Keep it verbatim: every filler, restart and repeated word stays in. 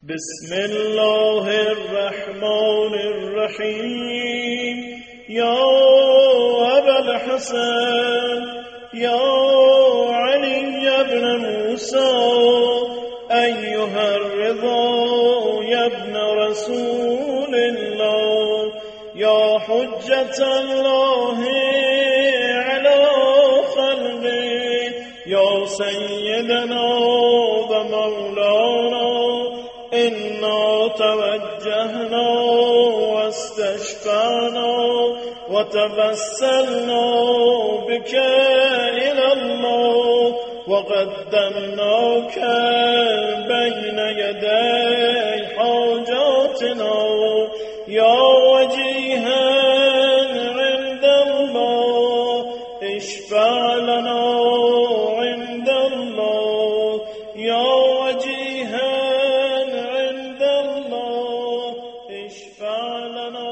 بسم الله الرحمن الرحیم. یا ابا الحسن یا علی ابن موسی ایها الرضا یا ابن رسول الله یا حجة الله على خلقه یا سیدنا و مولانا إنا توجهنا واستشفعنا وتوسلنا بك إلى الله وقدمناك بين يدي حاجاتنا يا وجيها عند الله اشفع لنا عند الله يا وجيها اشفع لنا